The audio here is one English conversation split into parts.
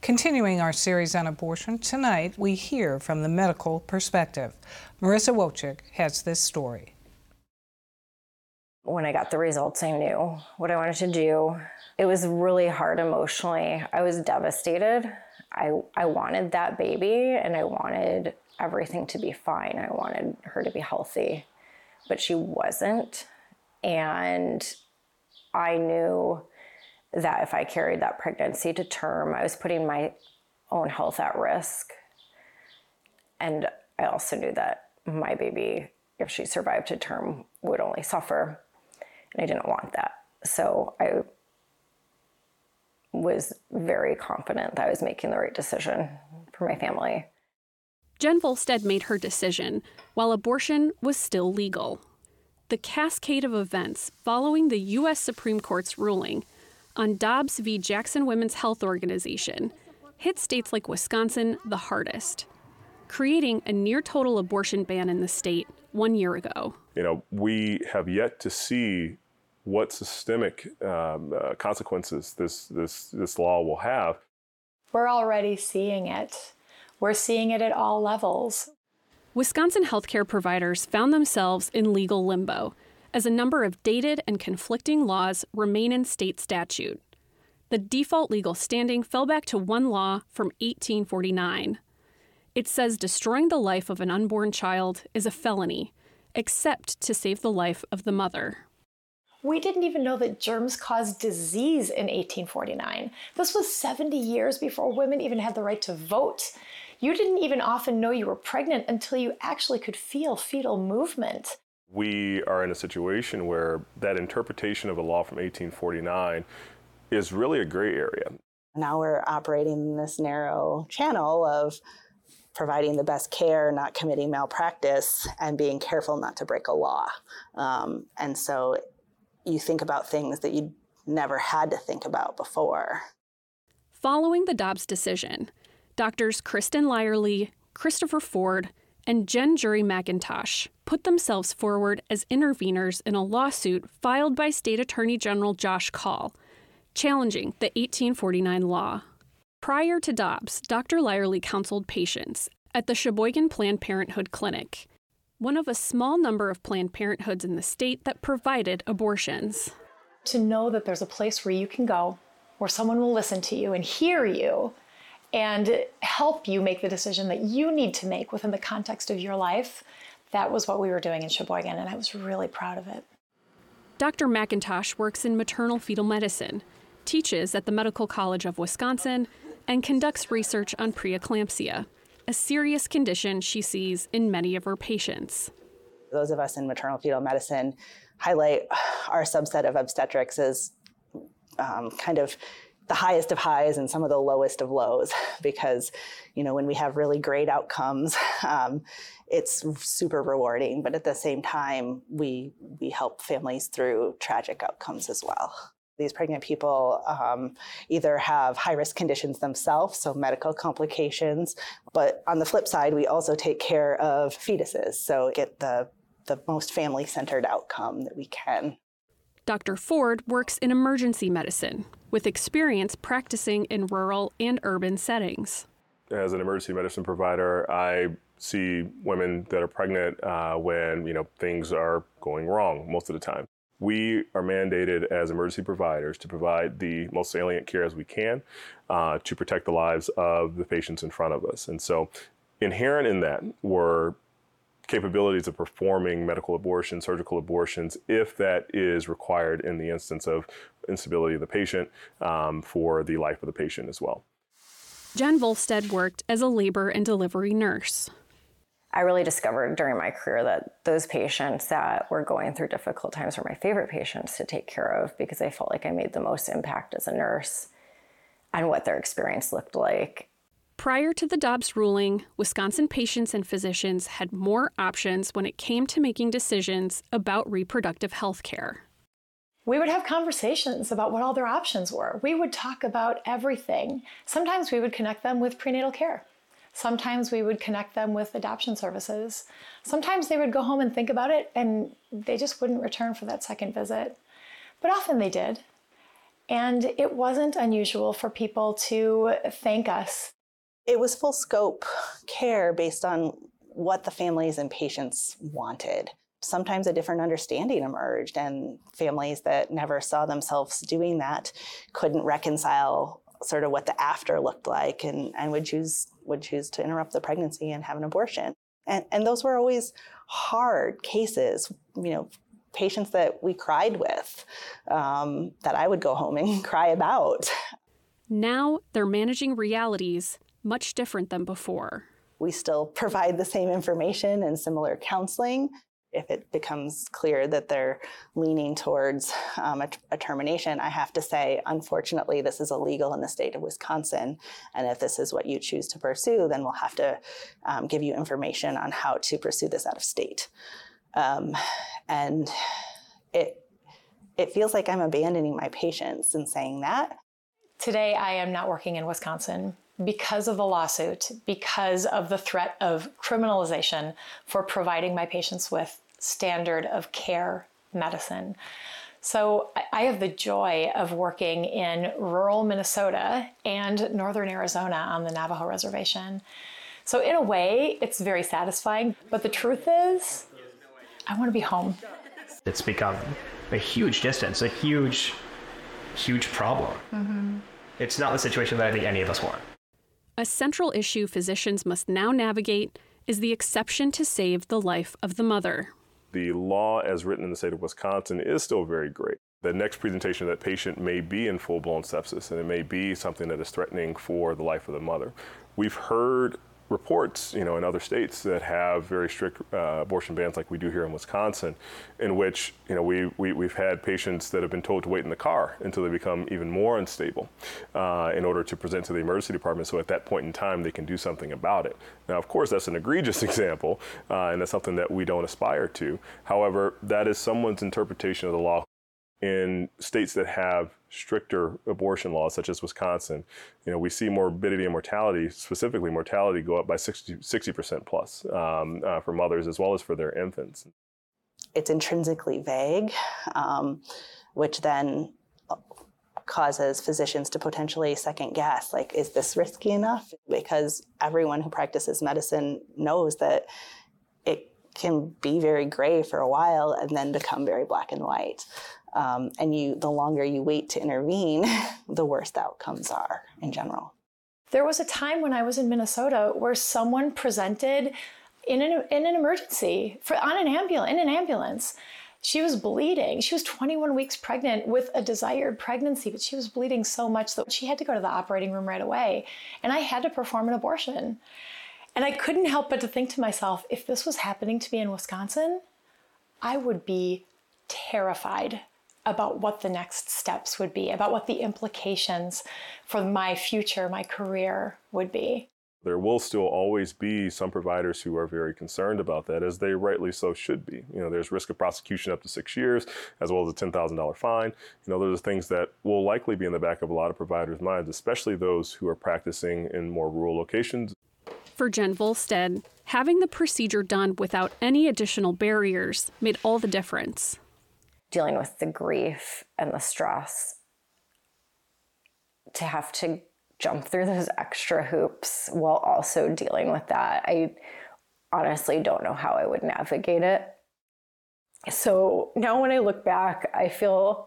Continuing our series on abortion, tonight we hear from the medical perspective. Marissa Wojcik has this story. When I got the results, I knew what I wanted to do. It was really hard emotionally. I was devastated. I wanted that baby and I wanted everything to be fine. I wanted her to be healthy, but she wasn't. And I knew that if I carried that pregnancy to term, I was putting my own health at risk. And I also knew that my baby, if she survived to term, would only suffer. And I didn't want that. So I was very confident that I was making the right decision for my family. Jen Volstead made her decision while abortion was still legal. The cascade of events following the U.S. Supreme Court's ruling on Dobbs v. Jackson Women's Health Organization hit states like Wisconsin the hardest, creating a near-total abortion ban in the state 1 year ago. We have yet to see what systemic consequences this law will have. We're already seeing it. We're seeing it at all levels. Wisconsin healthcare providers found themselves in legal limbo as a number of dated and conflicting laws remain in state statute. The default legal standing fell back to one law from 1849. It says destroying the life of an unborn child is a felony, except to save the life of the mother. We didn't even know that germs caused disease in 1849. This was 70 years before women even had the right to vote. You didn't even often know you were pregnant until you actually could feel fetal movement. We are in a situation where that interpretation of a law from 1849 is really a gray area. Now we're operating in this narrow channel of providing the best care, not committing malpractice, and being careful not to break a law. And so you think about things that you never had to think about before. Following the Dobbs decision, Doctors Kristen Lyerly, Christopher Ford, and Jen Jury McIntosh put themselves forward as interveners in a lawsuit filed by State Attorney General Josh Kaul, challenging the 1849 law. Prior to Dobbs, Dr. Lyerly counseled patients at the Sheboygan Planned Parenthood Clinic, one of a small number of Planned Parenthoods in the state that provided abortions. To know that there's a place where you can go, where someone will listen to you and hear you, and help you make the decision that you need to make within the context of your life. That was what we were doing in Sheboygan, and I was really proud of it. Dr. McIntosh works in maternal fetal medicine, teaches at the Medical College of Wisconsin, and conducts research on preeclampsia, a serious condition she sees in many of her patients. Those of us in maternal fetal medicine highlight our subset of obstetrics as kind of the highest of highs and some of the lowest of lows, because when we have really great outcomes, it's super rewarding, but at the same time we help families through tragic outcomes as well. These pregnant people either have high-risk conditions themselves, so medical complications, but on the flip side, we also take care of fetuses, so get the most family-centered outcome that we can. Dr. Ford works in emergency medicine, with experience practicing in rural and urban settings. As an emergency medicine provider, I see women that are pregnant when things are going wrong most of the time. We are mandated as emergency providers to provide the most salient care as we can to protect the lives of the patients in front of us. And so inherent in that were capabilities of performing medical abortions, surgical abortions, if that is required in the instance of instability of the patient for the life of the patient as well. Jen Volstead worked as a labor and delivery nurse. I really discovered during my career that those patients that were going through difficult times were my favorite patients to take care of, because I felt like I made the most impact as a nurse on what their experience looked like. Prior to the Dobbs ruling, Wisconsin patients and physicians had more options when it came to making decisions about reproductive health care. We would have conversations about what all their options were. We would talk about everything. Sometimes we would connect them with prenatal care. Sometimes we would connect them with adoption services. Sometimes they would go home and think about it and they just wouldn't return for that second visit. But often they did. And it wasn't unusual for people to thank us. It was full scope care based on what the families and patients wanted. Sometimes a different understanding emerged, and families that never saw themselves doing that couldn't reconcile sort of what the after looked like, and would choose to interrupt the pregnancy and have an abortion. And those were always hard cases, patients that we cried with, that I would go home and cry about. Now they're managing realities much different than before. We still provide the same information and similar counseling. If it becomes clear that they're leaning towards a termination, I have to say, unfortunately, this is illegal in the state of Wisconsin. And if this is what you choose to pursue, then we'll have to give you information on how to pursue this out of state. And it feels like I'm abandoning my patients in saying that. Today, I am not working in Wisconsin because of the lawsuit, because of the threat of criminalization for providing my patients with standard of care medicine. So I have the joy of working in rural Minnesota and northern Arizona on the Navajo reservation. So in a way, it's very satisfying. But the truth is, I want to be home. It's become a huge distance, a huge, huge problem. Mm-hmm. It's not the situation that I think any of us want. A central issue physicians must now navigate is the exception to save the life of the mother. The law as written in the state of Wisconsin is still very gray. The next presentation of that patient may be in full-blown sepsis, and it may be something that is threatening for the life of the mother. We've heard reports, in other states that have very strict abortion bans like we do here in Wisconsin, in which, we've had patients that have been told to wait in the car until they become even more unstable in order to present to the emergency department, so at that point in time they can do something about it. Now, of course, that's an egregious example, and that's something that we don't aspire to. However, that is someone's interpretation of the law. In states that have stricter abortion laws, such as Wisconsin, we see morbidity and mortality, specifically mortality, go up by 60% plus for mothers as well as for their infants. It's intrinsically vague, which then causes physicians to potentially second guess, like, is this risky enough? Because everyone who practices medicine knows that it can be very gray for a while and then become very black and white. And the longer you wait to intervene, the worse the outcomes are in general. There was a time when I was in Minnesota where someone presented in an emergency in an ambulance. She was bleeding. She was 21 weeks pregnant with a desired pregnancy, but she was bleeding so much that she had to go to the operating room right away. And I had to perform an abortion. And I couldn't help but to think to myself, if this was happening to me in Wisconsin, I would be terrified about what the next steps would be, about what the implications for my future, my career would be. There will still always be some providers who are very concerned about that, as they rightly so should be. There's risk of prosecution up to 6 years, as well as a $10,000 fine. Those are things that will likely be in the back of a lot of providers' minds, especially those who are practicing in more rural locations. For Jen Volstead, having the procedure done without any additional barriers made all the difference. Dealing with the grief and the stress, to have to jump through those extra hoops while also dealing with that, I honestly don't know how I would navigate it. So now when I look back, I feel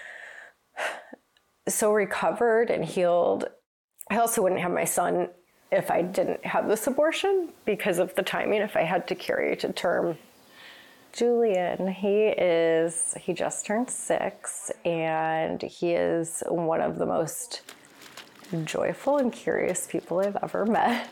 so recovered and healed. I also wouldn't have my son if I didn't have this abortion because of the timing, if I had to carry to term. Julian, he just turned 6, and he is one of the most joyful and curious people I've ever met.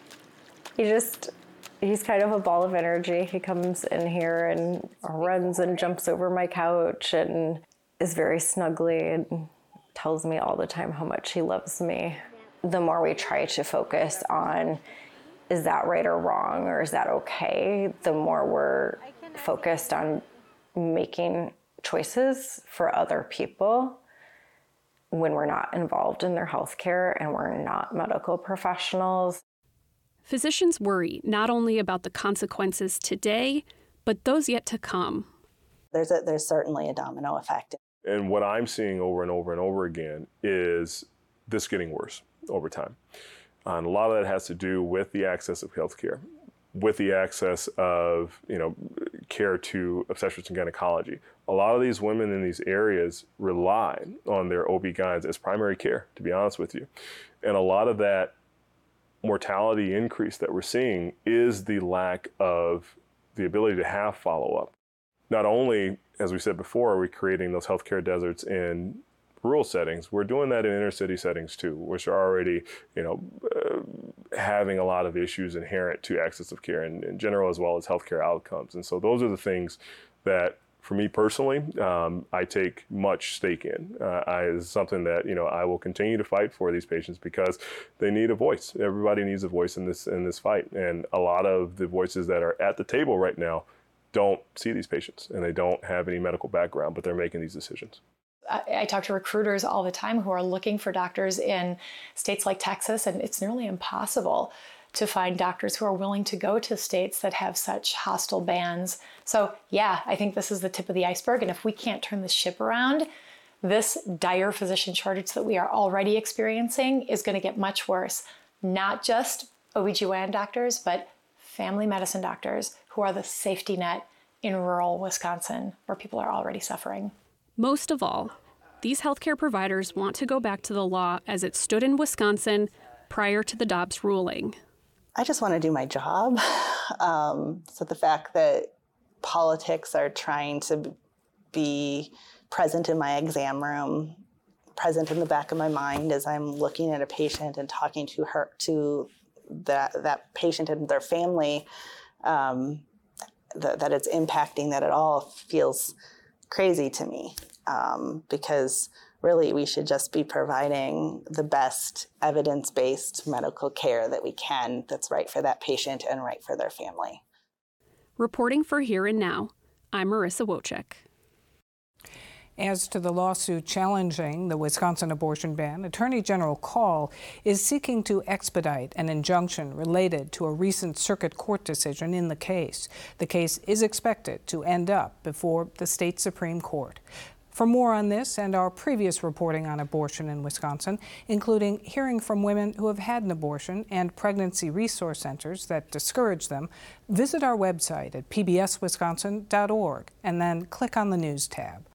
He's kind of a ball of energy. He comes in here and runs and jumps over my couch and is very snuggly and tells me all the time how much he loves me. The more we try to focus on, is that right or wrong, or is that okay, the more we're focused on making choices for other people when we're not involved in their healthcare and we're not medical professionals. Physicians worry not only about the consequences today, but those yet to come. There's certainly a domino effect. And what I'm seeing over and over and over again is this getting worse over time. And a lot of that has to do with the access of healthcare, with the access of, care to obstetrics and gynecology. A lot of these women in these areas rely on their OB-GYNs as primary care, to be honest with you. And a lot of that mortality increase that we're seeing is the lack of the ability to have follow-up. Not only, as we said before, are we creating those healthcare deserts in rural settings, we're doing that in inner city settings too, which are already, having a lot of issues inherent to access of care in general, as well as healthcare outcomes. And so those are the things that, for me personally, I take much stake in. Is something that I will continue to fight for these patients because they need a voice. Everybody needs a voice in this fight, and a lot of the voices that are at the table right now don't see these patients, and they don't have any medical background, but they're making these decisions. I talk to recruiters all the time who are looking for doctors in states like Texas, and it's nearly impossible to find doctors who are willing to go to states that have such hostile bans. So yeah, I think this is the tip of the iceberg. And if we can't turn the ship around, this dire physician shortage that we are already experiencing is going to get much worse. Not just OB/GYN doctors, but family medicine doctors who are the safety net in rural Wisconsin, where people are already suffering. Most of all, these healthcare providers want to go back to the law as it stood in Wisconsin prior to the Dobbs ruling. I just want to do my job. So the fact that politics are trying to be present in my exam room, present in the back of my mind as I'm looking at a patient and talking to that patient and their family, that it's impacting that at all feels crazy to me, because really we should just be providing the best evidence-based medical care that we can that's right for that patient and right for their family. Reporting for Here and Now, I'm Marissa Wojcik. As to the lawsuit challenging the Wisconsin abortion ban, Attorney General Kaul is seeking to expedite an injunction related to a recent circuit court decision in the case. The case is expected to end up before the state Supreme Court. For more on this and our previous reporting on abortion in Wisconsin, including hearing from women who have had an abortion and pregnancy resource centers that discourage them, visit our website at pbswisconsin.org and then click on the News tab.